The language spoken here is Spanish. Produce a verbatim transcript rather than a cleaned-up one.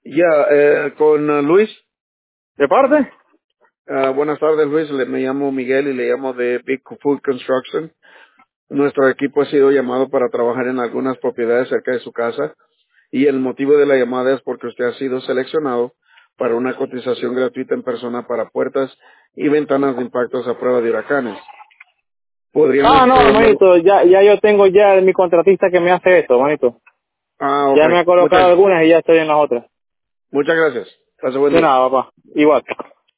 Ya, eh, con uh, Luis. ¿De parte? Uh, buenas tardes, Luis. Le- me llamo Miguel y le llamo de Big Food Construction. Nuestro equipo ha sido llamado para trabajar en algunas propiedades cerca de su casa y el motivo de la llamada es porque usted ha sido seleccionado para una cotización gratuita en persona para puertas y ventanas de impactos a prueba de huracanes. ¿Podríamos Ah, no, programar? hermanito, ya, ya yo tengo ya mi contratista que me hace esto, hermanito. Ah, ok. Ya me ha colocado Muchas, algunas y ya estoy en las otras. muchas gracias. Pase buen De día. nada, papá. Igual.